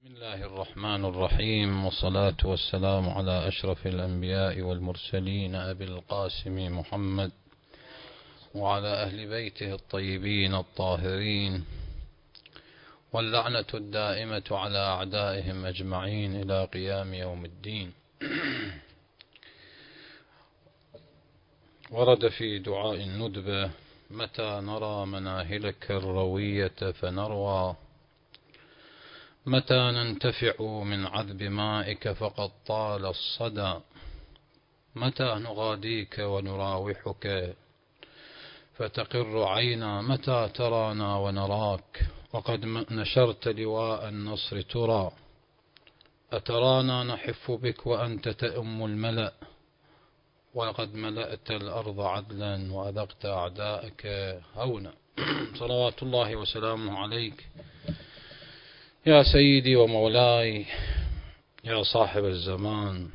بسم الله الرحمن الرحيم، والصلاة والسلام على أشرف الأنبياء والمرسلين أبي القاسم محمد وعلى أهل بيته الطيبين الطاهرين، واللعنة الدائمة على أعدائهم أجمعين إلى قيام يوم الدين. ورد في دعاء الندبة: متى نرى مناهلك الروية فنروى، متى ننتفع من عذب مائك فقد طال الصدى، متى نغاديك ونراوحك فتقر عينا، متى ترانا ونراك وقد نشرت لواء النصر ترى، أترانا نحف بك وأنت تأم الملأ، وقد ملأت الأرض عدلا وأذقت أعداءك هونا. صلوات الله وسلامه عليك يا سيدي ومولاي يا صاحب الزمان.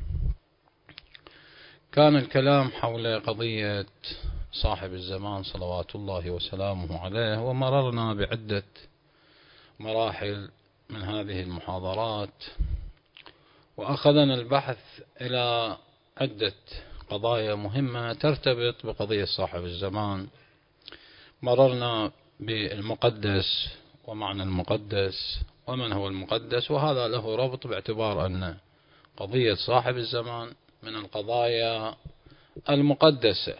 كان الكلام حول قضية صاحب الزمان صلوات الله وسلامه عليه، ومررنا بعدة مراحل من هذه المحاضرات، وأخذنا البحث إلى عدة قضايا مهمة ترتبط بقضية صاحب الزمان. مررنا بالمقدس ومعنى المقدس ومن هو المقدس، وهذا له ربط باعتبار أن قضية صاحب الزمان من القضايا المقدسة.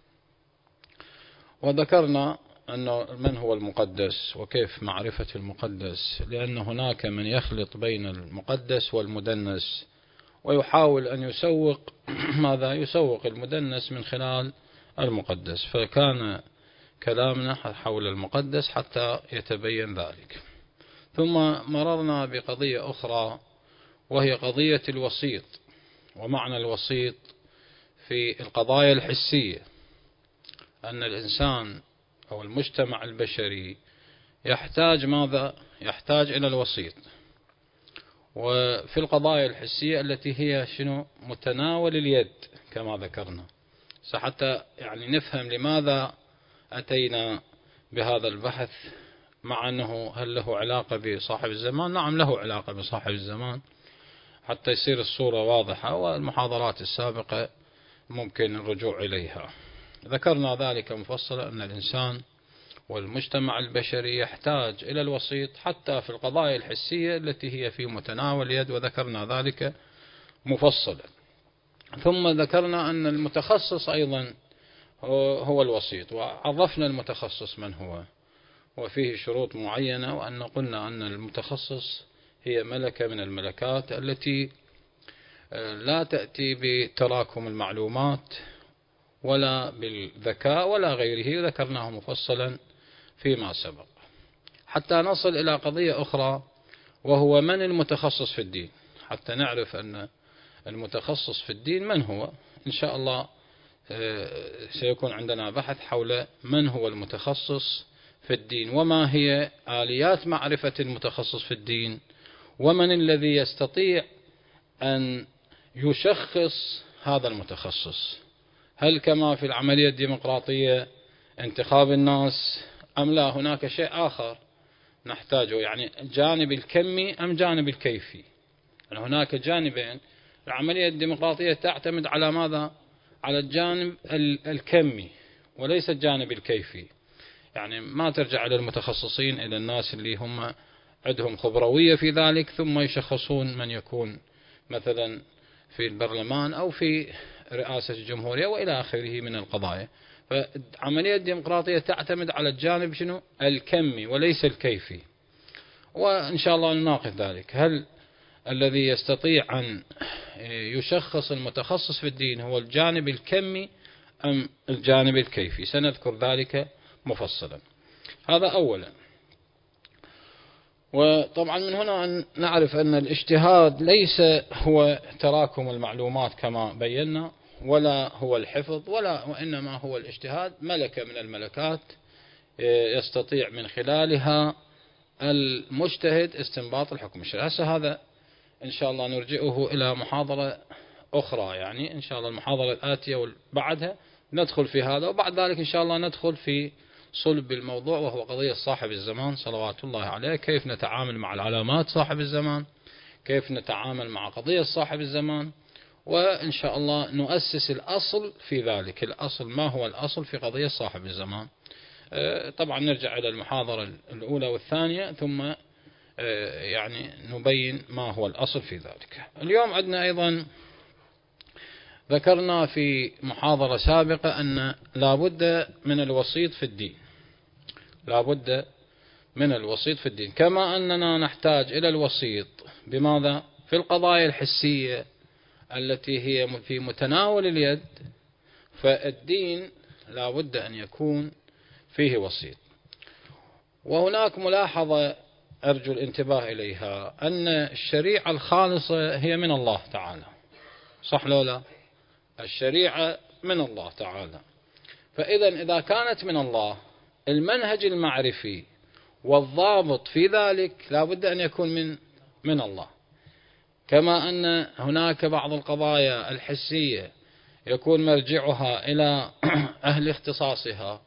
وذكرنا أن من هو المقدس وكيف معرفة المقدس، لأن هناك من يخلط بين المقدس والمدنس ويحاول أن يسوق ماذا يسوق المدنس من خلال المقدس، فكان كلامنا حول المقدس حتى يتبين ذلك. ثم مررنا بقضية أخرى وهي قضية الوسيط، ومعنى الوسيط في القضايا الحسية، أن الإنسان أو المجتمع البشري يحتاج ماذا؟ يحتاج إلى الوسيط. وفي القضايا الحسية التي هي متناول اليد كما ذكرنا، حتى نفهم لماذا أتينا بهذا البحث، مع أنه هل له علاقة بصاحب الزمان؟ نعم له علاقة بصاحب الزمان، حتى يصير الصورة واضحة، والمحاضرات السابقة ممكن الرجوع إليها. ذكرنا ذلك مفصلا أن الإنسان والمجتمع البشري يحتاج إلى الوسيط حتى في القضايا الحسية التي هي في متناول اليد، وذكرنا ذلك مفصلا. ثم ذكرنا أن المتخصص أيضا هو الوسيط، وعرفنا المتخصص من هو وفيه شروط معينة، وأن قلنا أن المتخصص هي ملكة من الملكات التي لا تأتي بتراكم المعلومات ولا بالذكاء ولا غيره، ذكرناه مفصلا فيما سبق، حتى نصل إلى قضية أخرى وهو من المتخصص في الدين، حتى نعرف أن المتخصص في الدين من هو. إن شاء الله سيكون عندنا بحث حول من هو المتخصص في الدين، وما هي آليات معرفة المتخصص في الدين، ومن الذي يستطيع أن يشخص هذا المتخصص. هل كما في العملية الديمقراطية انتخاب الناس، أم لا هناك شيء آخر نحتاجه، الجانب الكمي أم جانب الكيفي؟ هناك جانبين. العملية الديمقراطية تعتمد على ماذا؟ على الجانب الكمي وليس الجانب الكيفي. ما ترجع إلى المتخصصين، إلى الناس اللي هم عندهم خبروية في ذلك، ثم يشخصون من يكون مثلا في البرلمان أو في رئاسة الجمهورية وإلى آخره من القضايا. فالعملية الديمقراطية تعتمد على الجانب الكمي وليس الكيفي، وإن شاء الله نناقش ذلك. هل الذي يستطيع أن يشخص المتخصص في الدين هو الجانب الكمي أم الجانب الكيفي؟ سنذكر ذلك مفصلا. هذا أولا. وطبعا من هنا أن نعرف أن الاجتهاد ليس هو تراكم المعلومات كما بينا، ولا هو الحفظ، وإنما هو الاجتهاد ملكة من الملكات يستطيع من خلالها المجتهد استنباط الحكم الشرعي. هذا إن شاء الله نرجئه إلى محاضرة أخرى، إن شاء الله المحاضرة الآتية وبعدها ندخل في هذا، وبعد ذلك إن شاء الله ندخل في صلب الموضوع، وهو قضية صاحب الزمان صلوات الله عليه، كيف نتعامل مع العلامات صاحب الزمان، كيف نتعامل مع قضية صاحب الزمان، وإن شاء الله نؤسس الأصل في ذلك. الأصل، ما هو الأصل في قضية صاحب الزمان؟ طبعا نرجع إلى المحاضرة الأولى والثانية، ثم يعني نبين ما هو الأصل في ذلك. اليوم عندنا أيضا، ذكرنا في محاضرة سابقة أن لا بد من الوسيط في الدين، لا بد من الوسيط في الدين، كما أننا نحتاج إلى الوسيط بماذا؟ في القضايا الحسية التي هي في متناول اليد، فالدين لا بد أن يكون فيه وسيط. وهناك ملاحظة أرجو الانتباه إليها، أن الشريعة الخالصة هي من الله تعالى، صح لو لا؟ الشريعة من الله تعالى، إذا كانت من الله، المنهج المعرفي والضابط في ذلك لا بد أن يكون من الله. كما أن هناك بعض القضايا الحسية يكون مرجعها إلى أهل اختصاصها،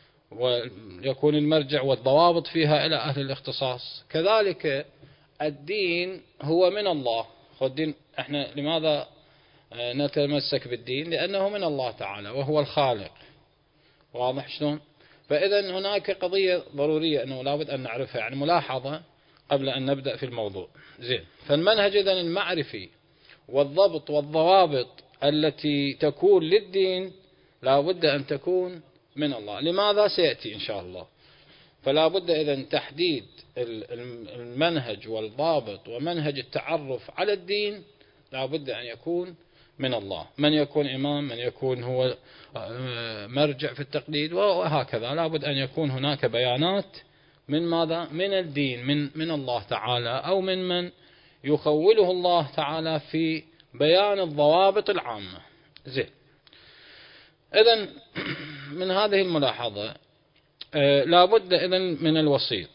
ويكون المرجع والضوابط فيها إلى أهل الاختصاص، كذلك الدين هو من الله. الدين، احنا لماذا نتمسك بالدين؟ لأنه من الله تعالى وهو الخالق، واضح شلون؟ فإذا هناك قضية ضرورية أنه لابد أن نعرفها، يعني ملاحظة قبل أن نبدأ في الموضوع. زين، فالمنهج إذن المعرفي والضبط والضوابط التي تكون للدين لا بد أن تكون من الله. لماذا؟ سيأتي إن شاء الله. فلا بد إذن تحديد المنهج والضابط ومنهج التعرف على الدين لا بد أن يكون من الله. من يكون إمام، من يكون هو مرجع في التقليد، وهكذا. لا بد أن يكون هناك بيانات من ماذا؟ من الدين، من الله تعالى، أو من يخوله الله تعالى في بيان الضوابط العامة. زين، إذن من هذه الملاحظة لا بد إذن من الوسيط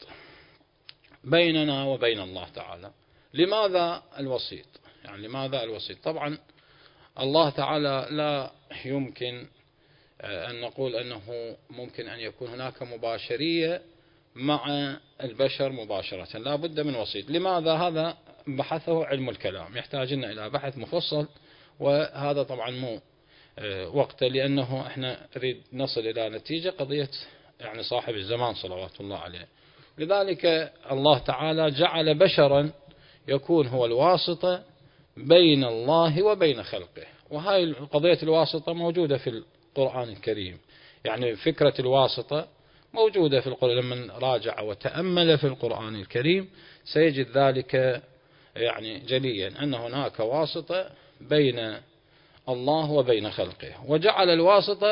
بيننا وبين الله تعالى. لماذا الوسيط؟ يعني لماذا الوسيط؟ طبعا الله تعالى لا يمكن أن نقول أنه ممكن أن يكون هناك مباشرية مع البشر مباشرة، لا بد من وسيط. لماذا؟ هذا بحثه علم الكلام، يحتاجنا إلى بحث مفصل، وهذا طبعا مو وقته، لأنه احنا نريد نصل إلى نتيجة قضية يعني صاحب الزمان صلوات الله عليه. لذلك الله تعالى جعل بشرا يكون هو الواسطة بين الله وبين خلقه، وهاي قضية الواسطة موجودة في القرآن الكريم. يعني فكرة الواسطة موجودة في القرآن، لمن راجع وتأمل في القرآن الكريم سيجد ذلك يعني جليا، أن هناك واسطة بين الله وبين خلقه، وجعل الواسطة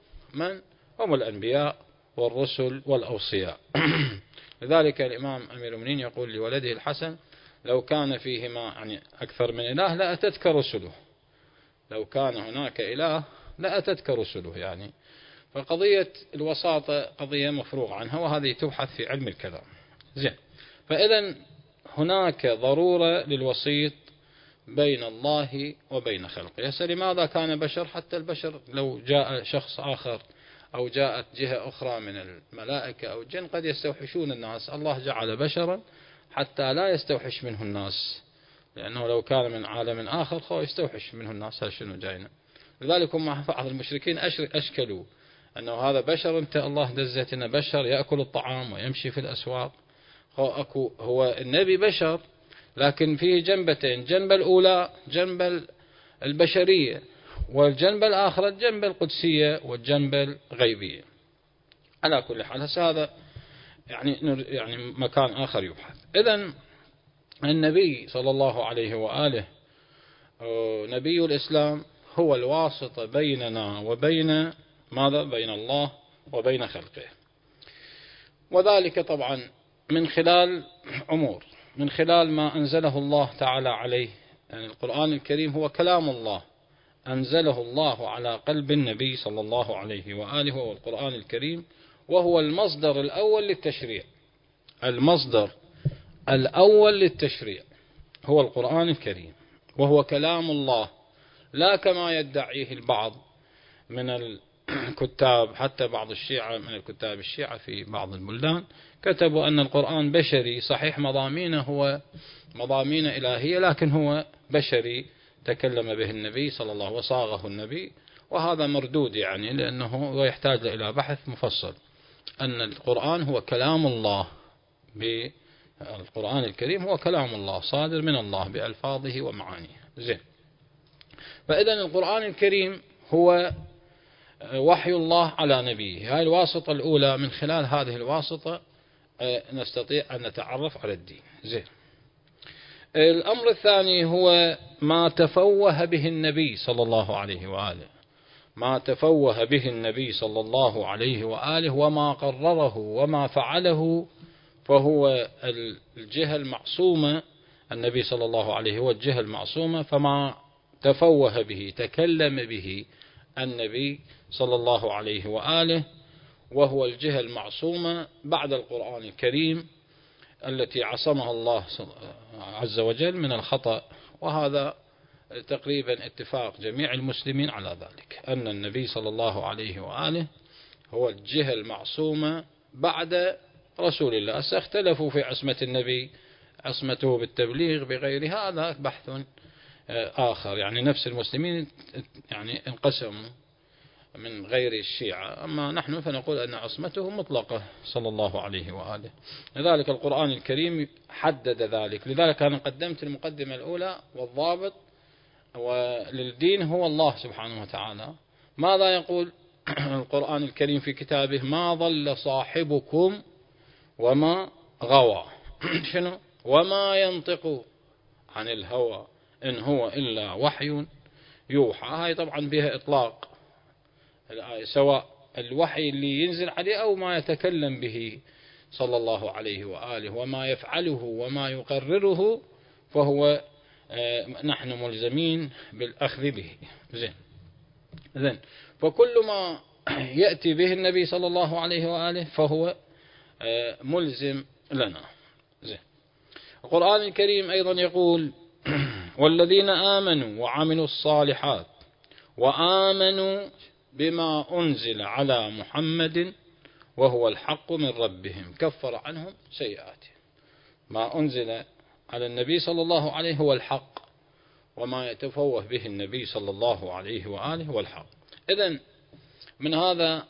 هم الأنبياء والرسل والأوصياء. لذلك الإمام أمير المؤمنين يقول لولده الحسن: لو كان فيهما يعني أكثر من إله لأتتك رسله، لو كان هناك إله لأتتك رسله. يعني فقضية الوساطة قضية مفروغ عنها، وهذه تبحث في علم الكلام. زين، فإذا هناك ضرورة للوسيط بين الله وبين خلقه. لماذا كان بشر؟ حتى البشر لو جاء شخص آخر أو جاءت جهة أخرى من الملائكة أو الجن قد يستوحشون الناس، الله جعل بشرا حتى لا يستوحش منه الناس، لأنه لو كان من عالم آخر خو يستوحش منه الناس، هل شنو جاينا؟ لذلك هم بعض المشركين أشكلوا أنه هذا بشر، أنت الله دزت إنه بشر يأكل الطعام ويمشي في الأسواق. هو النبي بشر، لكن فيه جنبتين: جنب الأولى جنب البشرية، والجنب الآخر الجنب القدسية والجنب الغيبية. على كل حال هذا يعني مكان آخر يبحث. إذن النبي صلى الله عليه وآله نبي الإسلام هو الواسطة بيننا وبين ماذا؟ بين الله وبين خلقه، وذلك طبعا من خلال أمور، من خلال ما أنزله الله تعالى عليه. يعني القرآن الكريم هو كلام الله، أنزله الله على قلب النبي صلى الله عليه وآله، وهو القرآن الكريم، وهو المصدر الأول للتشريع. المصدر الأول للتشريع هو القرآن الكريم، وهو كلام الله، لا كما يدعيه البعض من كتاب حتى بعض الشيعة من الكتاب الشيعة في بعض البلدان كتبوا أن القرآن بشري، صحيح مضامينه هو مضامين إلهية، لكن هو بشري تكلم به النبي صلى الله عليه وسلم وصاغه النبي، وهذا مردود يعني، لأنه يحتاج إلى بحث مفصل. أن القرآن هو كلام الله، بالقرآن الكريم هو كلام الله صادر من الله بألفاظه ومعانيه. زين. فإذا القرآن الكريم هو وحي الله على نبيه. هاي الواسطة الأولى، من خلال هذه الواسطة نستطيع أن نتعرف على الدين. زين. الأمر الثاني هو ما تفوه به النبي صلى الله عليه وآله، ما تفوه به النبي صلى الله عليه وآله وما قرره وما فعله، فهو الجهة المعصومة. النبي صلى الله عليه هو الجهة المعصومة، فما تفوه به تكلم به النبي صلى الله عليه وآله، وهو الجهة المعصومة بعد القرآن الكريم التي عصمها الله عز وجل من الخطأ. وهذا تقريبا اتفاق جميع المسلمين على ذلك، أن النبي صلى الله عليه وآله هو الجهة المعصومة بعد رسول الله. ساختلفوا في عصمة النبي، عصمته بالتبليغ بغير هذا بحث آخر، يعني نفس المسلمين يعني انقسموا من غير الشيعة، أما نحن فنقول أن عصمته مطلقة صلى الله عليه وآله. لذلك القرآن الكريم حدد ذلك. لذلك أنا قدمت المقدمة الأولى، والضابط وللدين هو الله سبحانه وتعالى. ماذا يقول القرآن الكريم في كتابه؟ ما ضل صاحبكم وما غوى. شنو؟ وما ينطق عن الهوى إن هو إلا وحي يوحى. هاي طبعا بها إطلاق الآية، سواء الوحي اللي ينزل عليه أو ما يتكلم به صلى الله عليه وآله، وما يفعله وما يقرره فهو نحن ملزمين بالأخذ به. زين. فكل ما يأتي به النبي صلى الله عليه وآله فهو ملزم لنا. زين. القرآن الكريم أيضا يقول والذين آمنوا وعملوا الصالحات وآمنوا بما أنزل على محمد وهو الحق من ربهم كفر عنهم سيئاتهم. ما أنزل على النبي صلى الله عليه هو الحق، وما يتفوه به النبي صلى الله عليه وآله هو الحق. إذن من هذا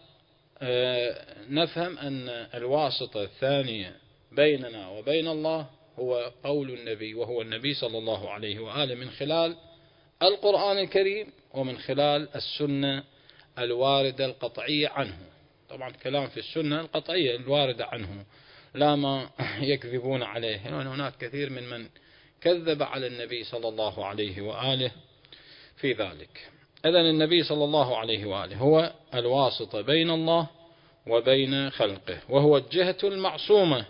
نفهم أن الواسطة الثانية بيننا وبين الله هو قول النبي، وهو النبي صلى الله عليه وآله، من خلال القرآن الكريم ومن خلال السنة الواردة القطعية عنه. طبعا كلام في السنة القطعية الواردة عنه، لا ما يكذبون عليه. هناك كثير من كذب على النبي صلى الله عليه وآله في ذلك. إذن النبي صلى الله عليه وآله هو الواسطة بين الله وبين خلقه، وهو الجهة المعصومة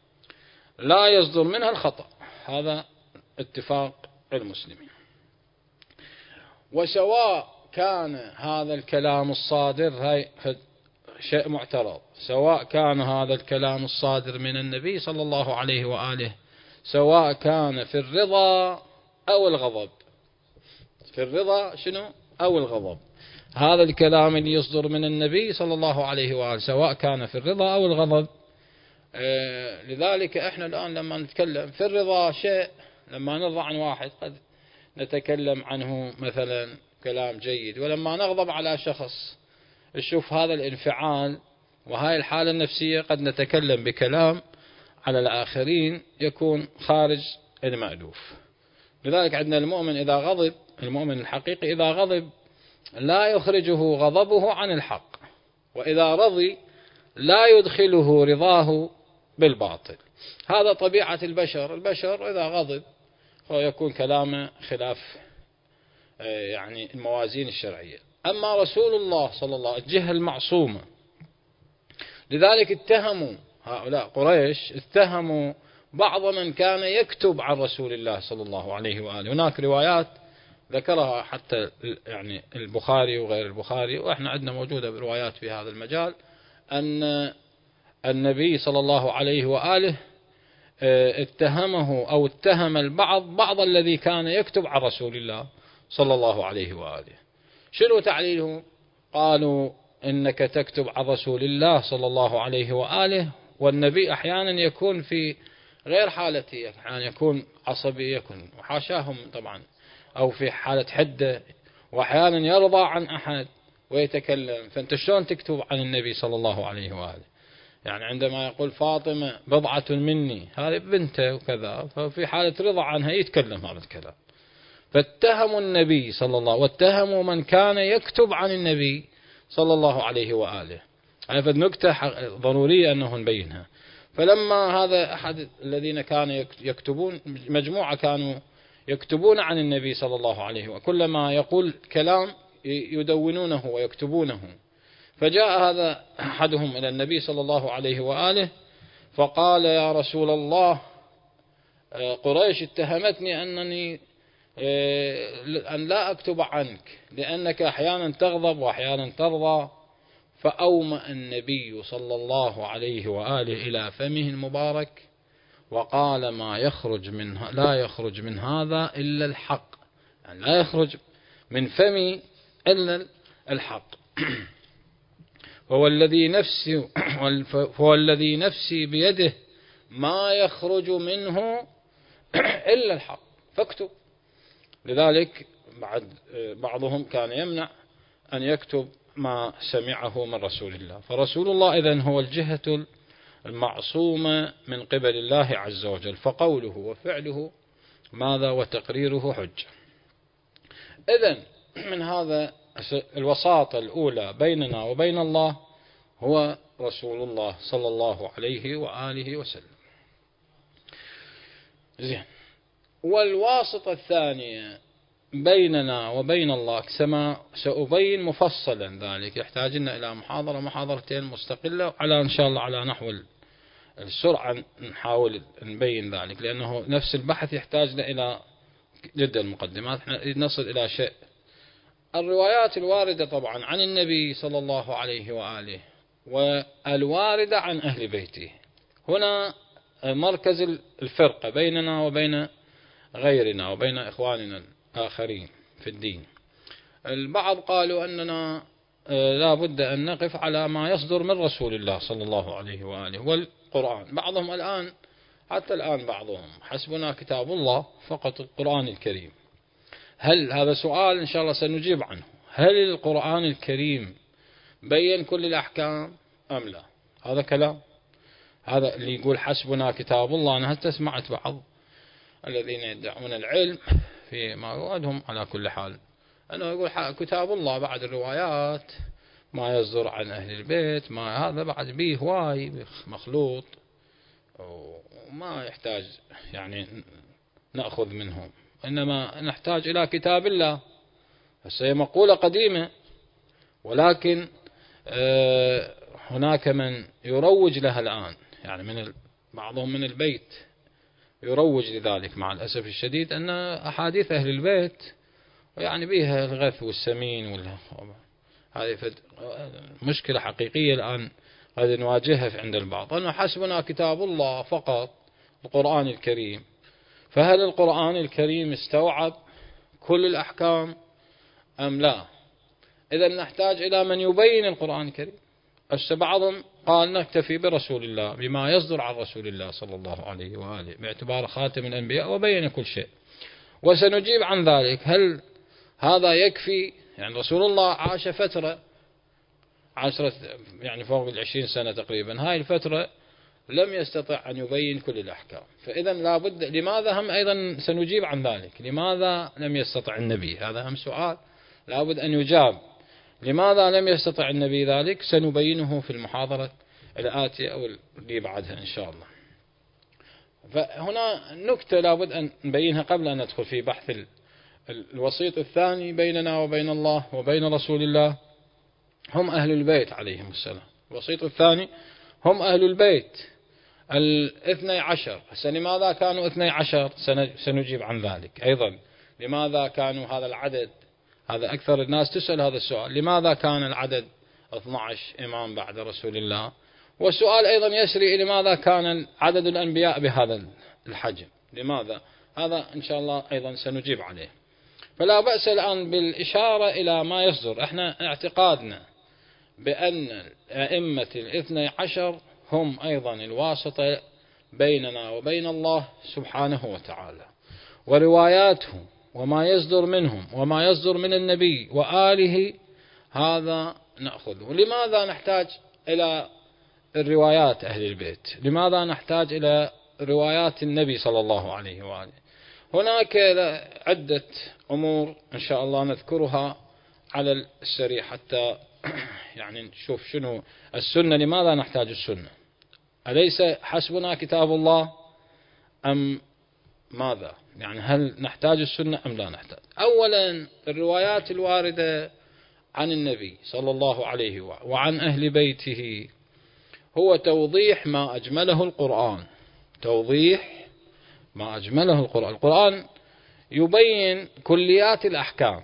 لا يصدر منها الخطأ. هذا اتفاق المسلمين. وسواء كان هذا الكلام الصادر، هاي شيء معترض، سواء كان هذا الكلام الصادر من النبي صلى الله عليه وآله سواء كان في الرضا أو الغضب. في الرضا شنو؟ أو الغضب. هذا الكلام اللي يصدر من النبي صلى الله عليه وآله سواء كان في الرضا أو الغضب. لذلك احنا الآن لما نتكلم في الرضا شيء، لما نرضى عن واحد قد نتكلم عنه مثلا كلام جيد، ولما نغضب على شخص نشوف هذا الانفعال وهاي الحالة النفسية قد نتكلم بكلام على الآخرين يكون خارج المألوف. لذلك عندنا المؤمن إذا غضب، المؤمن الحقيقي إذا غضب لا يخرجه غضبه عن الحق، وإذا رضي لا يدخله رضاه بالباطل. هذا طبيعة البشر. البشر إذا غضب هو يكون كلامه خلاف يعني الموازين الشرعية. أما رسول الله صلى الله عليه وسلم الجهة المعصومة، لذلك اتهموا هؤلاء قريش، اتهموا بعض من كان يكتب عن رسول الله صلى الله عليه وآله. هناك روايات ذكرها حتى يعني البخاري وغير البخاري، وإحنا عندنا موجودة بروايات في هذا المجال، أن النبي صلى الله عليه وآله اتهمه أو اتهم بعض الذي كان يكتب عن رسول الله صلى الله عليه وآله. شنو تعليلهم؟ قالوا إنك تكتب عن رسول الله صلى الله عليه وآله، والنبي أحيانا يكون في غير حالته، أحيانا يكون عصبي، يكون وحاشاهم طبعا، أو في حالة حدة، وأحيانا يرضى عن أحد ويتكلم. فأنت شلون تكتب عن النبي صلى الله عليه وآله؟ يعني عندما يقول فاطمة بضعة مني، هذه بنته وكذا، ففي حالة رضا عنها يتكلم هذا الكلام. فاتهموا النبي صلى الله، واتهموا من كان يكتب عن النبي صلى الله عليه وآله. هذه نكتة ضرورية أنه نبينها. فلما هذا أحد الذين كانوا يكتبون، مجموعة كانوا يكتبون عن النبي صلى الله عليه وآله، كلما يقول كلام يدونونه ويكتبونه. فجاء هذا أحدهم إلى النبي صلى الله عليه وآله فقال: يا رسول الله، قريش اتهمتني أن لا أكتب عنك لأنك أحيانا تغضب وأحيانا ترضى. فأومأ النبي صلى الله عليه وآله إلى فمه المبارك وقال: لا يخرج من هذا إلا الحق، يعني لا يخرج من فمي إلا الحق. هو الذي نفسي بيده ما يخرج منه إلا الحق، فاكتب. لذلك بعضهم كان يمنع أن يكتب ما سمعه من رسول الله. فرسول الله إذن هو الجهة المعصومة من قبل الله عز وجل، فقوله وفعله ماذا؟ وتقريره حجة. إذن من هذا الوساطة الأولى بيننا وبين الله هو رسول الله صلى الله عليه وآله وسلم. زين. والواسطة الثانية بيننا وبين الله كما سأبين مفصلا، ذلك يحتاج لنا إلى محاضرتين مستقلة، على إن شاء الله على نحو السرعة نحاول نبين ذلك، لأنه نفس البحث يحتاجنا إلى جدا المقدمات. نصل إلى شيء الروايات الواردة طبعا عن النبي صلى الله عليه وآله والواردة عن أهل بيته. هنا مركز الفرقة بيننا وبين غيرنا وبين إخواننا الآخرين في الدين. البعض قالوا أننا لا بد أن نقف على ما يصدر من رسول الله صلى الله عليه وآله والقرآن. بعضهم الآن، حتى الآن بعضهم، حسبنا كتاب الله فقط القرآن الكريم. هل هذا سؤال إن شاء الله سنجيب عنه؟ هل القرآن الكريم بين كل الأحكام أم لا؟ هذا كلام، هذا اللي يقول حسبنا كتاب الله. أنا هل سمعت بعض الذين يدعون العلم في ما روادهم على كل حال أنه يقول كتاب الله بعد الروايات ما يصدر عن أهل البيت، ما هذا بعد به هواي مخلوط وما يحتاج يعني نأخذ منهم، إنما نحتاج إلى كتاب الله. هي مقولة قديمة، ولكن هناك من يروج لها الآن، يعني بعضهم من البيت يروج لذلك مع الأسف الشديد، أن أحاديث أهل البيت ويعني بها الغث والسمين هذه مشكلة حقيقية الآن قد نواجهها عند البعض، أنه حسبنا كتاب الله فقط القرآن الكريم. فهل القرآن الكريم استوعب كل الأحكام أم لا؟ إذا نحتاج إلى من يبين القرآن الكريم. بعضهم قال نكتفي برسول الله، بما يصدر عن رسول الله صلى الله عليه وآله باعتبار خاتم الأنبياء وبين كل شيء. وسنجيب عن ذلك، هل هذا يكفي؟ يعني رسول الله عاش فترة يعني فوق 20 سنة تقريبا، هاي الفترة لم يستطع أن يبين كل الأحكام. فإذا لابد، لماذا هم أيضا سنجيب عن ذلك، لماذا لم يستطع النبي؟ هذا هم سؤال لابد أن يجاب. لماذا لم يستطع النبي ذلك؟ سنبينه في المحاضرة الآتية أو اللي بعدها إن شاء الله. فهنا نكتة لابد أن نبينها قبل أن ندخل في بحث الوسيط الثاني بيننا وبين الله وبين رسول الله، هم أهل البيت عليهم السلام. الوسيط الثاني هم أهل البيت 12. لماذا كانوا 12؟ سنجيب عن ذلك أيضا. لماذا كانوا هذا العدد؟ هذا أكثر الناس تسأل هذا السؤال، لماذا كان العدد 12 إمام بعد رسول الله؟ والسؤال أيضا يسري، لماذا كان عدد الأنبياء بهذا الحجم؟ لماذا؟ هذا إن شاء الله أيضا سنجيب عليه. فلا بأس الآن بالإشارة إلى ما يصدر. احنا اعتقادنا بأن الأئمة الاثني عشر هم أيضا الواسطة بيننا وبين الله سبحانه وتعالى، ورواياتهم وما يصدر منهم وما يصدر من النبي وآله هذا نأخذه. لماذا نحتاج إلى الروايات أهل البيت؟ لماذا نحتاج إلى روايات النبي صلى الله عليه وآله؟ هناك عدة أمور إن شاء الله نذكرها على السريع حتى يعني نشوف شنو السنة. لماذا نحتاج السنة؟ أليس حسبنا كتاب الله أم ماذا؟ يعني هل نحتاج السنة أم لا نحتاج؟ أولا الروايات الواردة عن النبي صلى الله عليه وعن أهل بيته هو توضيح ما أجمله القرآن. توضيح ما أجمله القرآن. القرآن يبين كليات الأحكام.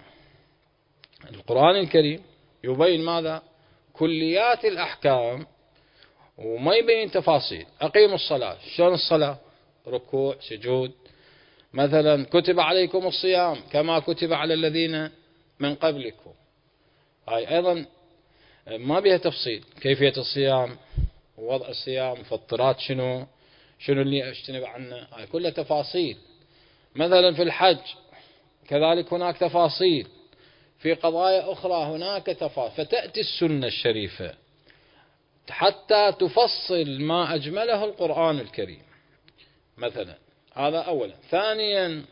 القرآن الكريم يبين ماذا؟ كليات الأحكام وما يبين تفاصيل. أقيموا الصلاة، شلون الصلاة؟ ركوع سجود. مثلا كتب عليكم الصيام كما كتب على الذين من قبلكم، هاي أيضا ما بها تفصيل. كيفية الصيام، ووضع الصيام، مفطرات شنو اللي اجتنب عنه، هاي كلها تفاصيل. مثلا في الحج كذلك هناك تفاصيل، في قضايا أخرى هناك تفاصيل. فتأتي السنة الشريفة حتى تفصل ما أجمله القرآن الكريم مثلا. هذا أولا. ثانيا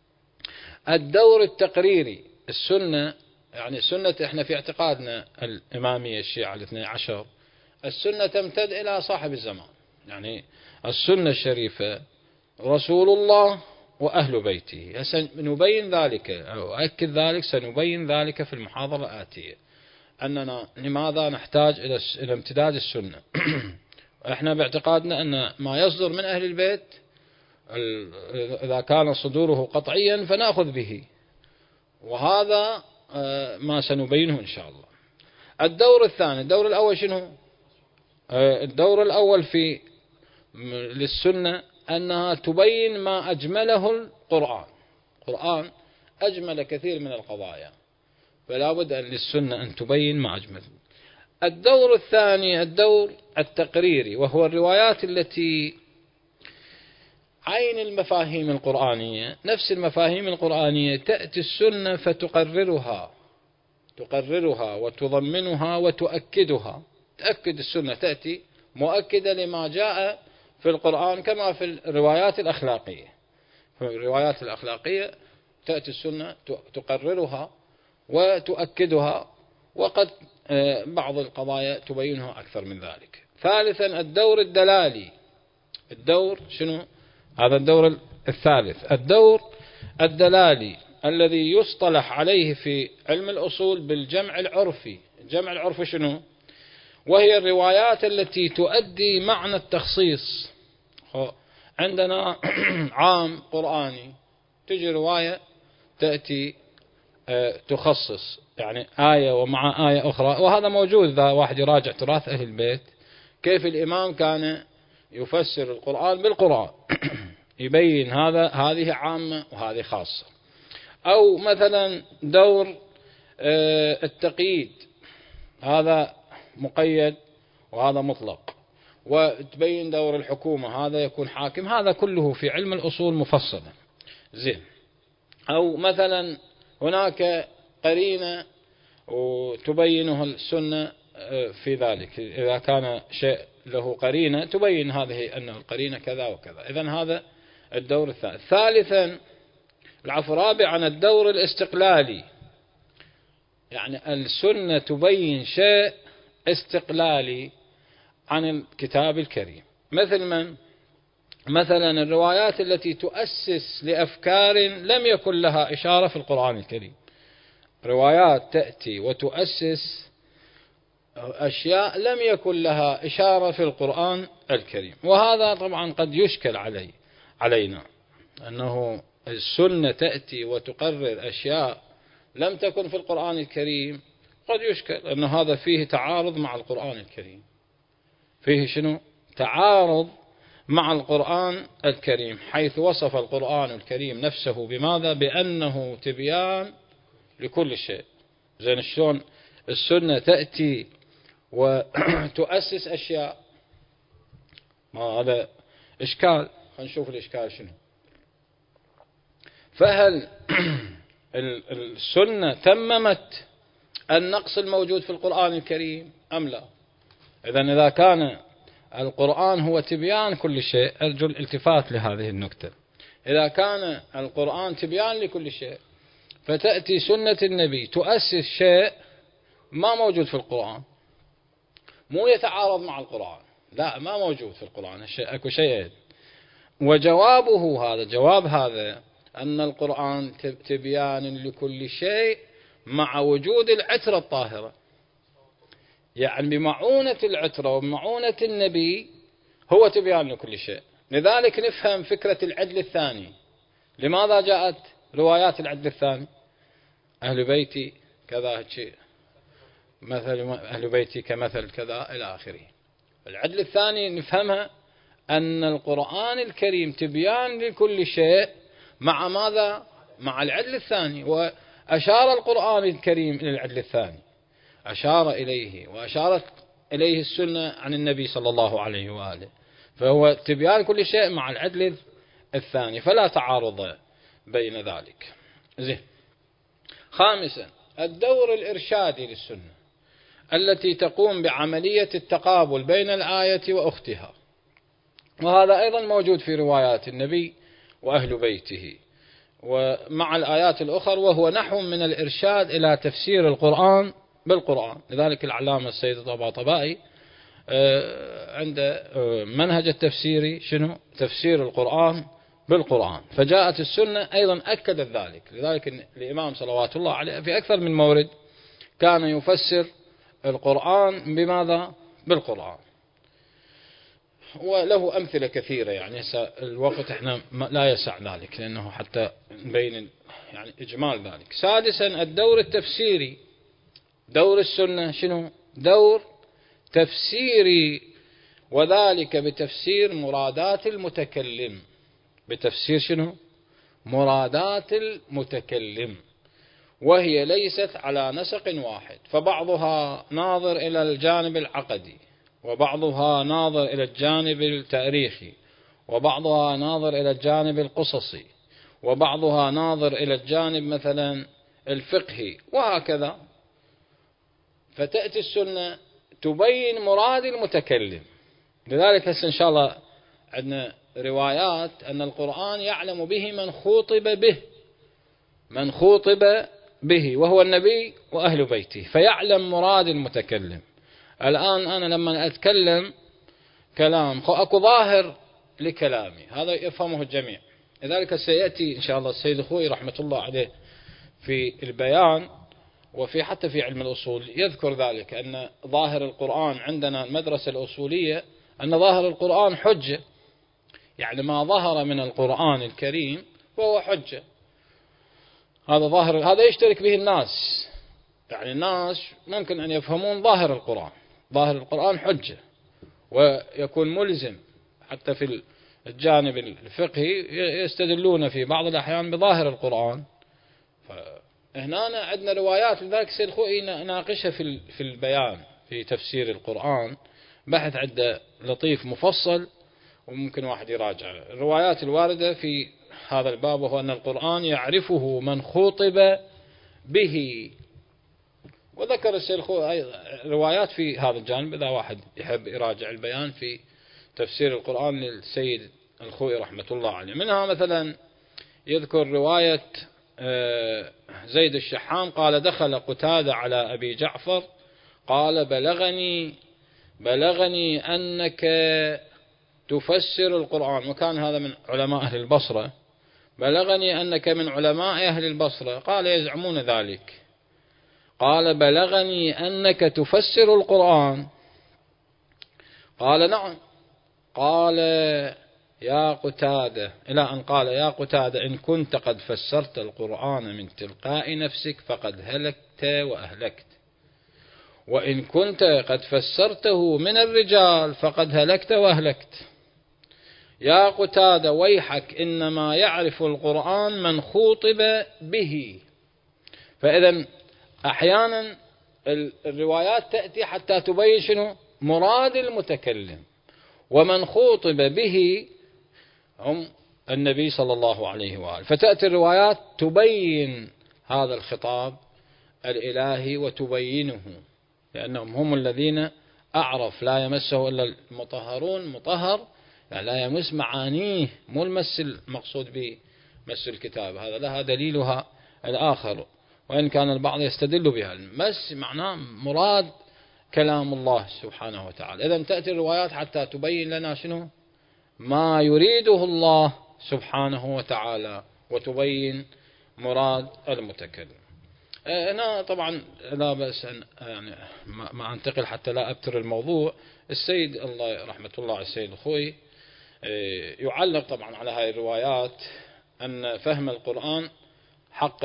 الدور التقريري. السنة يعني السنة احنا في اعتقادنا الإمامية الشيعة الاثني عشر السنة تمتد إلى صاحب الزمان. يعني السنة الشريفة رسول الله وأهل بيته. سنبين ذلك أو أؤكد ذلك، سنبين ذلك في المحاضرة الآتية أننا لماذا نحتاج إلى امتداد السنة. احنا باعتقادنا أن ما يصدر من أهل البيت إذا كان صدوره قطعيا فنأخذ به، وهذا ما سنبينه إن شاء الله. الدور الثاني، الدور الأول شنو؟ الدور الأول في للسنة أنها تبين ما أجمله القرآن. القرآن أجمل كثير من القضايا، فلا بد للسنة أن تبين ما أجمل. الدور الثاني الدور التقريري، وهو الروايات التي عين المفاهيم القرآنية، نفس المفاهيم القرآنية تأتي السنة فتقررها وتضمنها وتؤكدها. تأكد السنة، تأتي مؤكدة لما جاء في القرآن كما في الروايات الأخلاقية. في الروايات الأخلاقية تأتي السنة تقررها وتؤكدها، وقد بعض القضايا تبينها أكثر من ذلك. ثالثا الدور الدلالي. الدور شنو؟ هذا الدور الثالث، الدور الدلالي الذي يصطلح عليه في علم الأصول بالجمع العرفي. الجمع العرفي شنو؟ وهي الروايات التي تؤدي معنى التخصيص. عندنا عام قرآني، تجي رواية تأتي تخصص، يعني آية ومع آية أخرى. وهذا موجود، إذا واحد يراجع تراث أهل البيت كيف الإمام كان يفسر القرآن بالقرآن يبين هذه عامة وهذه خاصة. أو مثلا دور التقييد، هذا مقيد وهذا مطلق، وتبين دور الحكومة، هذا يكون حاكم. هذا كله في علم الأصول مفصلا زين. أو مثلا هناك قرينة وتبينها السنة في ذلك، إذا كان شيء له قرينة تبين هذه أنه القرينة كذا وكذا. إذن هذا الدور الثالث. ثالثا رابعا الدور الاستقلالي، يعني السنة تبين شيء استقلالي عن الكتاب الكريم. مثلا الروايات التي تؤسس لأفكار لم يكن لها إشارة في القرآن الكريم. روايات تأتي وتؤسس أشياء لم يكن لها إشارة في القرآن الكريم، وهذا طبعا قد يشكل علينا أنه السنة تأتي وتقرر أشياء لم تكن في القرآن الكريم. قد يشكل أن هذا فيه تعارض مع القرآن الكريم. فيه شنو؟ تعارض مع القرآن الكريم، حيث وصف القرآن الكريم نفسه بماذا؟ بأنه تبيان لكل شيء. زين شلون السنة تأتي وتؤسس أشياء. ما هذا إشكال. خلينا نشوف الإشكال شنو. فهل السنة تممت النقص الموجود في القرآن الكريم أم لا؟ إذا كان القرآن هو تبيان كل شيء، أرجو الالتفات لهذه النكتة. إذا كان القرآن تبيان لكل شيء، فتأتي سنة النبي تؤسس شيء ما موجود في القرآن، مو يتعارض مع القرآن، لا، ما موجود في القرآن، أكو شيئين. وجوابه هذا، جواب هذا أن القرآن تبيان لكل شيء مع وجود العترة الطاهرة، يعني بمعونة العترة وبمعونة النبي هو تبيان لكل شيء. لذلك نفهم فكرة العدل الثاني. لماذا جاءت روايات العدل الثاني؟ أهل بيتي كذا شيء، مثل أهل بيتي كمثل كذا إلى آخره. العدل الثاني نفهمها أن القرآن الكريم تبيان لكل شيء مع ماذا؟ مع العدل الثاني. وأشار القرآن الكريم إلى العدل الثاني، أشار إليه وأشارت إليه السنة عن النبي صلى الله عليه وآله، فهو تبيان كل شيء مع العدل الثاني، فلا تعارض بين ذلك. زين. خامسا، الدور الإرشادي للسنة التي تقوم بعملية التقابل بين الآية وأختها، وهذا أيضا موجود في روايات النبي وأهل بيته ومع الآيات الأخرى، وهو نحو من الإرشاد إلى تفسير القرآن بالقرآن. لذلك العلامة السيد الطباطبائي عند منهج التفسيري شنو؟ تفسير القرآن بالقرآن. فجاءت السنة أيضا أكدت ذلك. لذلك الإمام صلوات الله عليه في أكثر من مورد كان يفسر القرآن بماذا؟ بالقرآن. وله أمثلة كثيرة، يعني الوقت احنا لا يسع ذلك لأنه حتى نبين يعني إجمال ذلك. سادسا، الدور التفسيري. دور السنة شنو؟ دور تفسيري، وذلك بتفسير مرادات المتكلم. بتفسير شنو؟ مرادات المتكلم، وهي ليست على نسق واحد، فبعضها ناظر إلى الجانب العقدي، وبعضها ناظر إلى الجانب التاريخي، وبعضها ناظر إلى الجانب القصصي، وبعضها ناظر إلى الجانب مثلا الفقهي، وهكذا. فتأتي السنة تبين مراد المتكلم. لذلك هسه إن شاء الله عندنا روايات أن القرآن يعلم به من خوطب به، من خوطب به وهو النبي وأهل بيته، فيعلم مراد المتكلم. الآن أنا لما أتكلم كلام أكو ظاهر لكلامي، هذا يفهمه الجميع. لذلك سيأتي إن شاء الله السيد الخوئي رحمة الله عليه في البيان وفي حتى في علم الأصول يذكر ذلك، أن ظاهر القرآن عندنا المدرسة الأصولية أن ظاهر القرآن حجة، يعني ما ظهر من القرآن الكريم فهو حجة. هذا ظاهر، هذا يشترك به الناس، يعني الناس ممكن أن يفهمون ظاهر القرآن. ظاهر القرآن حجة ويكون ملزم، حتى في الجانب الفقهي يستدلون في بعض الأحيان بظاهر القرآن. فهنا عندنا روايات. لذلك السيد الخوئي ناقشها في البيان في تفسير القرآن، بحث عده لطيف مفصل وممكن واحد يراجع الروايات الواردة في هذا الباب، وهو أن القرآن يعرفه من خوطب به. وذكر السيد الخوئي روايات في هذا الجانب، إذا واحد يحب يراجع البيان في تفسير القرآن للسيد الخوئي رحمة الله عليه. منها مثلا يذكر رواية زيد الشحام قال دخل قتادة على أبي جعفر قال بلغني أنك تفسر القرآن، وكان هذا من علماء أهل البصرة. بلغني أنك من علماء أهل البصرة. قال يزعمون ذلك. قال بلغني أنك تفسر القرآن. قال نعم. قال يا قتادة، إلى أن قال يا قتادة إن كنت قد فسرت القرآن من تلقاء نفسك فقد هلكت وأهلكت، وإن كنت قد فسرته من الرجال فقد هلكت وأهلكت. يا قتادة ويحك إنما يعرف القرآن من خوطب به. فإذا أحيانا الروايات تأتي حتى تبين شنو مراد المتكلم، ومن خوطب به هم النبي صلى الله عليه وآله. فتأتي الروايات تبين هذا الخطاب الإلهي وتبينه، لأنهم هم الذين أعرف، لا يمسه إلا المطهرون. مطهر يعني لا يمس معانيه، مو المس المقصود به مس الكتاب، هذا لها دليلها الآخر، وإن كان البعض يستدل بها. المس معناه مراد كلام الله سبحانه وتعالى. إذن تأتي الروايات حتى تبين لنا شنو ما يريده الله سبحانه وتعالى، وتبين مراد المتكلم. هنا طبعا لا بأس أن يعني ما أنتقل حتى لا أبتر الموضوع. السيد الله رحمة الله على السيد الخوي يعلق طبعا على هذه الروايات أن فهم القرآن حق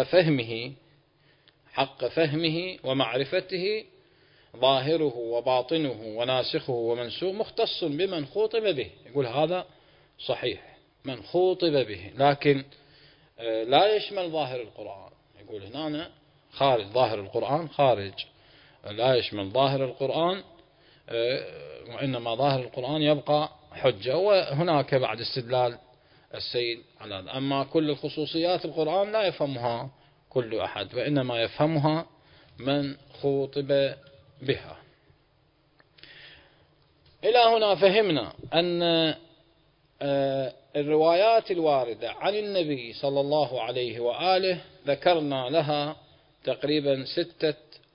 فهمه ومعرفته، ظاهره وباطنه وناسخه ومنسوخ، مختص بمن خوطب به. يقول هذا صحيح من خوطب به، لكن لا يشمل ظاهر القرآن. يقول هنا خارج ظاهر القرآن، خارج لا يشمل ظاهر القرآن، وإنما ظاهر القرآن يبقى حجة. وهناك بعد استدلال السيد على هذا. أما كل الخصوصيات القرآن لا يفهمها كل أحد، وإنما يفهمها من خوطب بها. إلى هنا فهمنا أن الروايات الواردة عن النبي صلى الله عليه وآله ذكرنا لها تقريبا 6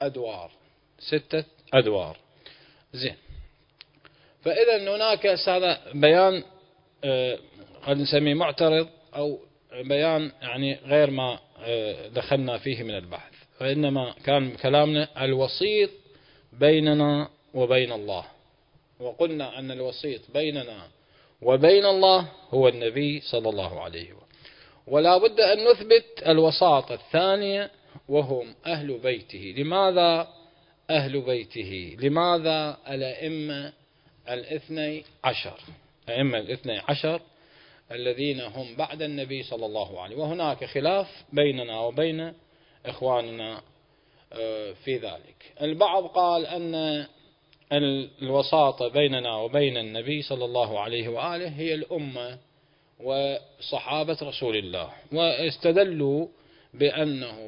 أدوار. زين. فإذا هناك هذا بيان قد نسميه معترض، أو بيان يعني غير ما دخلنا فيه من البحث، وإنما كان كلامنا الوسيط بيننا وبين الله. وقلنا أن الوسيط بيننا وبين الله هو النبي صلى الله عليه وسلم، ولا بد أن نثبت الوساطة الثانية وهم أهل بيته. لماذا أهل بيته؟ لماذا الأئمة 12؟ أئمة 12 الذين هم بعد النبي صلى الله عليه وسلم، وهناك خلاف بيننا وبين إخواننا في ذلك. البعض قال أن الوساطة بيننا وبين النبي صلى الله عليه وآله هي الأمة وصحابة رسول الله، واستدلوا بأنه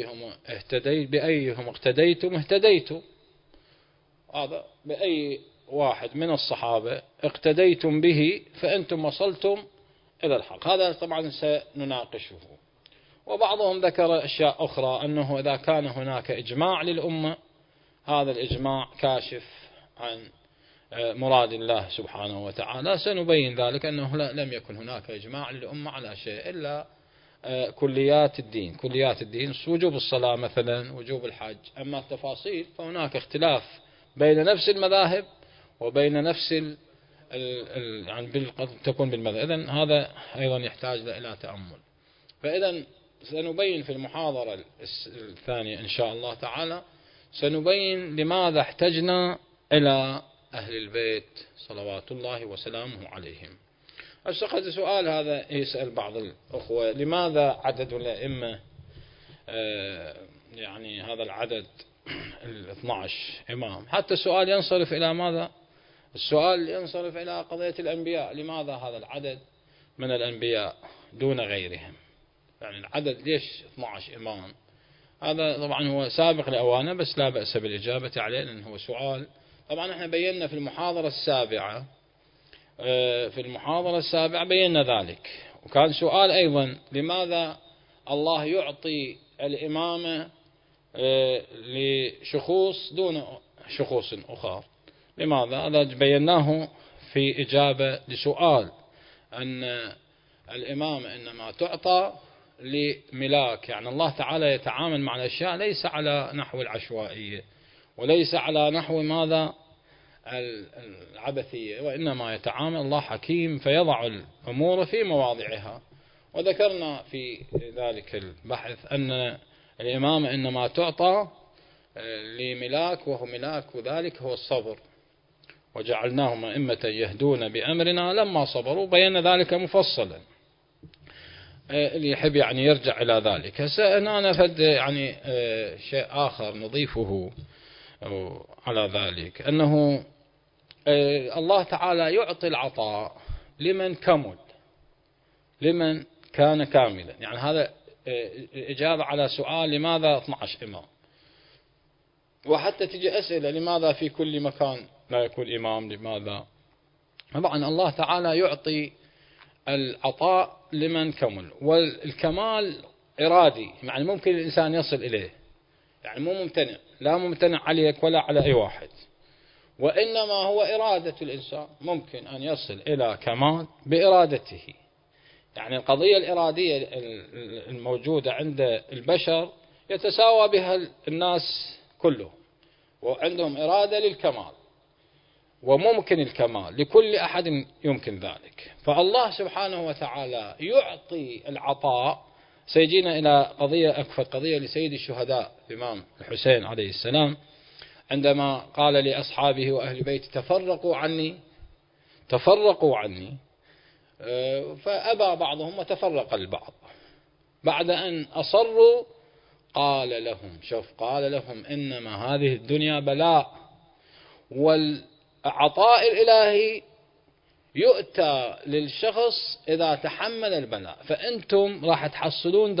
بأيهم اقتديتم اهتديتم. هذا بأي واحد من الصحابة اقتديتم به فأنتم وصلتم إلى الحق. هذا طبعا سنناقشه. وبعضهم ذكر أشياء أخرى، أنه إذا كان هناك إجماع للأمة، هذا الإجماع كاشف عن مراد الله سبحانه وتعالى. سنبين ذلك أنه لم يكن هناك إجماع للأمة على شيء إلا كليات الدين، وجوب الصلاة مثلا، وجوب الحج. أما التفاصيل فهناك اختلاف بين نفس المذاهب وبين نفس يعني قد تكون بالمذهب. إذن هذا أيضا يحتاج إلى تأمل. فإذا سنبين في المحاضرة الثانية إن شاء الله تعالى، سنبين لماذا احتجنا إلى أهل البيت صلوات الله وسلامه عليهم. قد سؤال هذا يسأل بعض الأخوة: لماذا عدد الأئمة يعني هذا العدد 12 إمام؟ حتى السؤال ينصرف إلى ماذا؟ السؤال ينصرف إلى قضية الأنبياء. لماذا هذا العدد من الأنبياء دون غيرهم؟ يعني العدد ليش 12 إمام؟ هذا طبعا هو سابق لأوانه، بس لا بأس بالإجابة عليه لأنه هو سؤال. طبعا احنا بينا في المحاضرة السابعة بينا ذلك. وكان سؤال أيضا: لماذا الله يعطي الإمامة لشخوص دون شخوص أخرى؟ لماذا؟ هذا بيناه في إجابة لسؤال أن الإمامة إنما تعطى لملاك. يعني الله تعالى يتعامل مع الأشياء ليس على نحو العشوائية، وليس على نحو ماذا العبثية، وإنما يتعامل الله حكيم فيضع الأمور في مواضعها. وذكرنا في ذلك البحث أن الإمامة إنما تعطى لملاك، وهو ملاك ذلك هو الصبر. وجعلناهم أئمة يهدون بأمرنا لما صبروا. بينا ذلك مفصلا، اللي يحب يعني يرجع إلى ذلك. هسه هنا نفد يعني شيء آخر نضيفه على ذلك أنه الله تعالى يعطي العطاء لمن كمل، لمن كان كاملا. يعني هذا إجابة على سؤال لماذا 12 إمام، وحتى تجي أسئلة لماذا في كل مكان لا يكون إمام، لماذا؟ طبعا الله تعالى يعطي العطاء لمن كمل، والكمال إرادي، يعني ممكن الإنسان يصل إليه، يعني مو ممتنع، لا ممتنع عليك ولا على أي واحد، وإنما هو إرادة الإنسان، ممكن أن يصل إلى كمال بإرادته. يعني القضية الإرادية الموجودة عند البشر يتساوى بها الناس كلهم، وعندهم إرادة للكمال، وممكن الكمال لكل أحد يمكن ذلك. فالله سبحانه وتعالى يعطي العطاء. سيجينا إلى قضية لسيد الشهداء الإمام الحسين عليه السلام، عندما قال لأصحابه وأهل بيته تفرقوا عني، فأبى بعضهم وتفرق البعض. بعد أن أصروا قال لهم إنما هذه الدنيا بلاء، والعطاء الإلهي يؤتى للشخص إذا تحمل البلاء، فأنتم راح تحصلون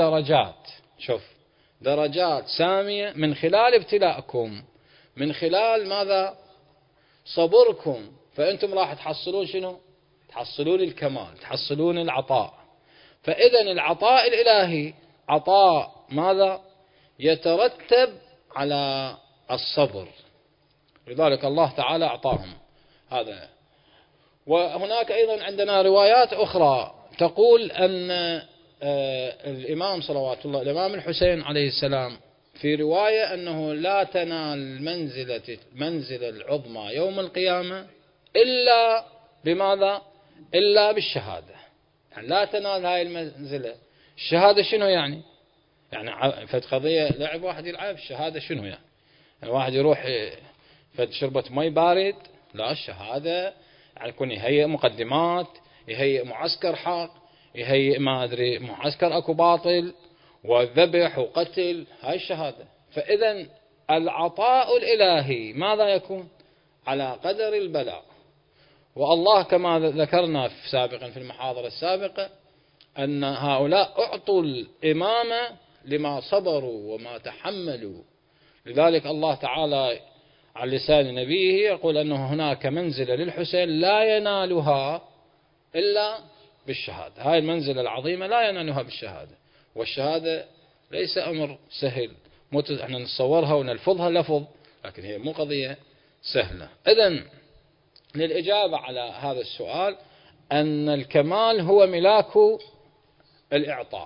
درجات سامية من خلال ابتلاءكم، من خلال ماذا؟ صبركم، فأنتم راح تحصلون شنو؟ تحصلون الكمال، تحصلون العطاء. فإذا العطاء الإلهي عطاء ماذا؟ يترتب على الصبر، لذلك الله تعالى أعطاهم هذا. وهناك أيضا عندنا روايات أخرى تقول أن الإمام صلوات الله الإمام الحسين عليه السلام في رواية أنه لا تنال المنزلة العظمى يوم القيامة إلا بماذا؟ إلا بالشهادة. يعني لا تنال هاي المنزلة. الشهادة شنو يعني فد قضية لعب واحد يلعب، الشهادة شنو يعني واحد يروح فد شربة مي بارد؟ لا، الشهادة يعني يكون يهيئ مقدمات، يهيئ معسكر حق، يهيئ ما أدري معسكر أكو باطل وذبح وقتل، هاي الشهادة. فإذا العطاء الإلهي ماذا يكون؟ على قدر البلاء. والله كما ذكرنا سابقا في المحاضرة السابقة أن هؤلاء أعطوا الإمامة لما صبروا وما تحملوا. لذلك الله تعالى على لسان نبيه يقول أنه هناك منزلة للحسين لا ينالها إلا بالشهادة. هاي المنزلة العظيمة لا ينالها بالشهادة، والشهادة ليس أمر سهل احنا نتصورها ونلفظها لفظ، لكن هي مو قضية سهلة. إذن للإجابة على هذا السؤال أن الكمال هو ملاك الإعطاء،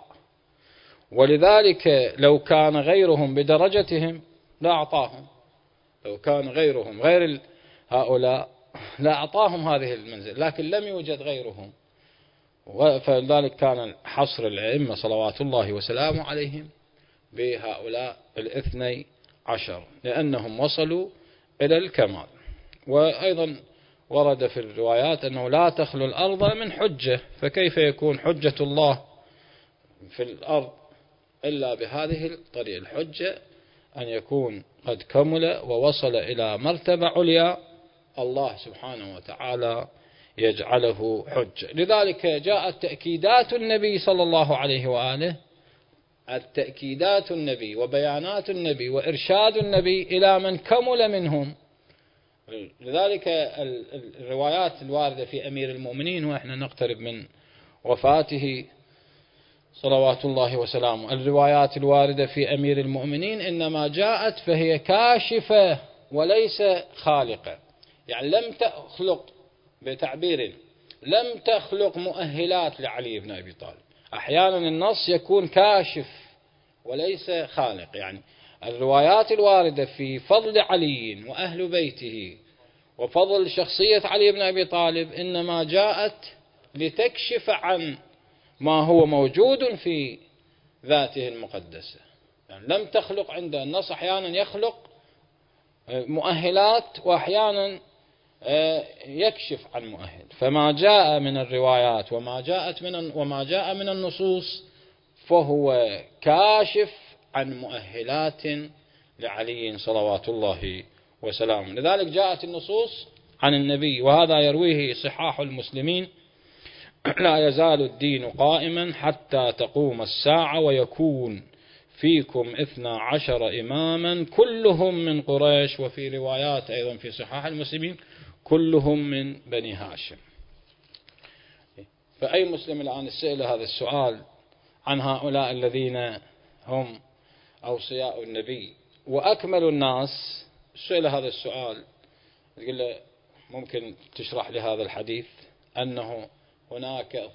ولذلك لو كان غيرهم بدرجتهم لا أعطاهم، لو كان غيرهم غير هؤلاء لا أعطاهم هذه المنزلة، لكن لم يوجد غيرهم، فلذلك كان حصر الأئمة صلوات الله وسلامه عليهم بهؤلاء 12 لأنهم وصلوا إلى الكمال. وأيضا ورد في الروايات أنه لا تخلو الأرض من حجة، فكيف يكون حجة الله في الأرض إلا بهذه الطريقة؟ الحجة أن يكون قد كمل ووصل إلى مرتبة عليا، الله سبحانه وتعالى يجعله حجة. لذلك جاءت تأكيدات النبي صلى الله عليه وآله، التأكيدات النبي وبيانات النبي وإرشاد النبي إلى من كمل منهم. لذلك الروايات الواردة في أمير المؤمنين، وإحنا نقترب من وفاته صلوات الله وسلامه، الروايات الواردة في أمير المؤمنين إنما جاءت فهي كاشفة وليس خالقة. يعني لم تخلق، بتعبير لم تخلق مؤهلات لعلي بن أبي طالب. أحيانا النص يكون كاشف وليس خالق. يعني الروايات الواردة في فضل علي وأهل بيته وفضل شخصية علي بن أبي طالب إنما جاءت لتكشف عن ما هو موجود في ذاته المقدسة. يعني لم تخلق عند النص، أحيانا يخلق مؤهلات وأحيانا يكشف عن مؤهل. فما جاء من الروايات وما جاء من النصوص فهو كاشف عن مؤهلات لعلي صلوات الله وسلام. لذلك جاءت النصوص عن النبي، وهذا يرويه صحاح المسلمين: لا يزال الدين قائما حتى تقوم الساعة ويكون فيكم 12 إماما كلهم من قريش، وفي روايات أيضا في صحاح المسلمين كلهم من بني هاشم. فأي مسلم الآن سئل هذا السؤال عن هؤلاء الذين هم أوصياء النبي وأكمل الناس، سئل هذا السؤال، يقول له ممكن تشرح لي هذا الحديث أنه هناك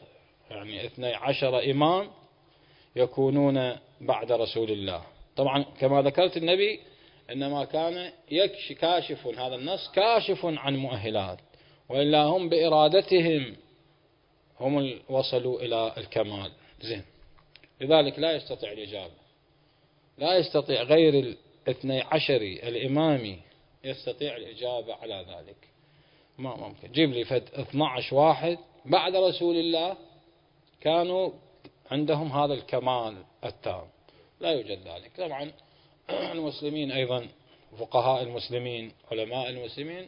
12 إمام يكونون بعد رسول الله. طبعا كما ذكرت النبي إنما كان كاشف، هذا النص كاشف عن مؤهلات، وإلا هم بإرادتهم هم وصلوا إلى الكمال. زين، لذلك لا يستطيع الإجابة، لا يستطيع غير 12 الإمامي يستطيع الإجابة على ذلك. ما ممكن جيب لي 12 واحد بعد رسول الله كانوا عندهم هذا الكمال التام، لا يوجد ذلك. طبعا المسلمين أيضا، فقهاء المسلمين، علماء المسلمين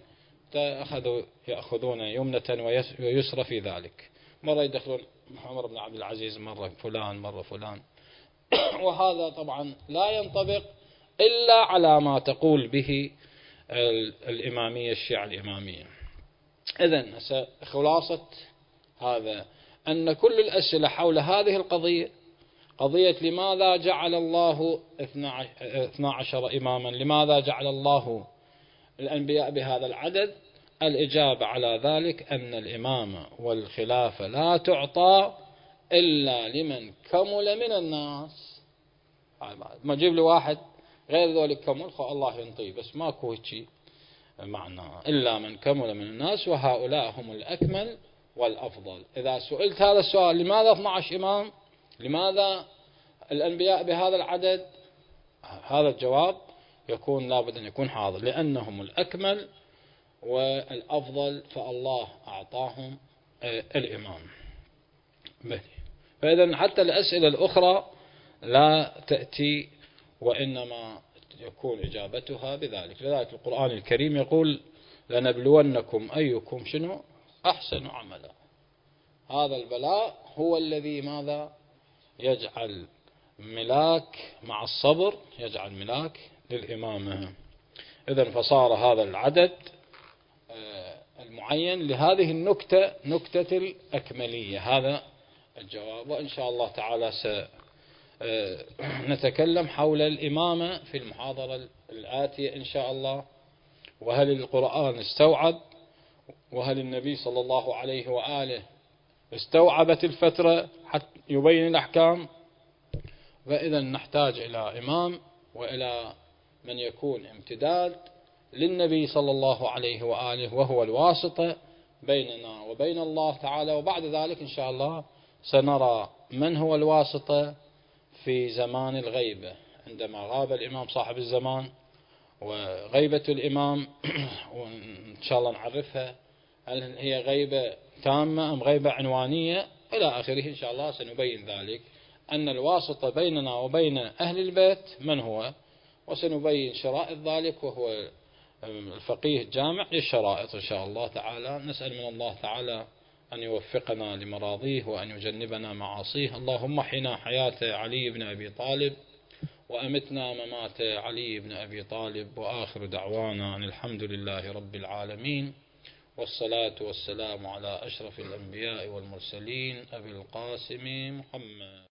يأخذون يمنة ويسرى في ذلك، مرة يدخلون عمر بن عبد العزيز، مرة فلان، مرة فلان. وهذا طبعا لا ينطبق إلا على ما تقول به الإمامية، الشيعة الإمامية. إذن خلاصة هذا أن كل الأسئلة حول هذه القضية، قضية لماذا جعل الله 12 إماما، لماذا جعل الله الأنبياء بهذا العدد، الإجابة على ذلك أن الإمامة والخلافة لا تعطى إلا لمن كمل من الناس. ما جيب له واحد غير ذلك كمل الله ينطيه، بس ماكو هيك معنى، إلا من كمل من الناس، وهؤلاء هم الأكمل والأفضل. إذا سئلت هذا السؤال لماذا 12 إمام، لماذا الأنبياء بهذا العدد، هذا الجواب يكون لابد أن يكون حاضر، لأنهم الأكمل والأفضل، فالله أعطاهم الإمام. فإذا حتى الأسئلة الأخرى لا تأتي، وإنما يكون إجابتها بذلك. لذلك القرآن الكريم يقول: لنبلونكم أيكم شنو أحسن عملا. هذا البلاء هو الذي ماذا يجعل ملاك مع الصبر، يجعل ملاك للإمامة. إذن فصار هذا العدد المعين لهذه النكتة، نكتة الأكملية. هذا الجواب. وإن شاء الله تعالى نتكلم حول الإمامة في المحاضرة الآتية إن شاء الله، وهل القرآن استوعب، وهل النبي صلى الله عليه وآله استوعبت الفترة حتى يبين الأحكام. فإذا نحتاج إلى إمام وإلى من يكون امتداد للنبي صلى الله عليه وآله، وهو الواسطة بيننا وبين الله تعالى. وبعد ذلك إن شاء الله سنرى من هو الواسطة في زمان الغيبة، عندما غاب الإمام صاحب الزمان وغيبة الإمام، وإن شاء الله نعرفها، هل هي غيبة تامة أم غيبة عنوانية إلى آخره. إن شاء الله سنبين ذلك، أن الواسطة بيننا وبين أهل البيت من هو، وسنبين شرائط ذلك، وهو الفقيه الجامع للشرائط إن شاء الله تعالى. نسأل من الله تعالى أن يوفقنا لمراضيه وأن يجنبنا معاصيه. اللهم احينا حياة علي بن أبي طالب، وأمتنا ممات علي بن أبي طالب، وآخر دعوانا أن الحمد لله رب العالمين، والصلاة والسلام على أشرف الأنبياء والمرسلين أبي القاسم محمد.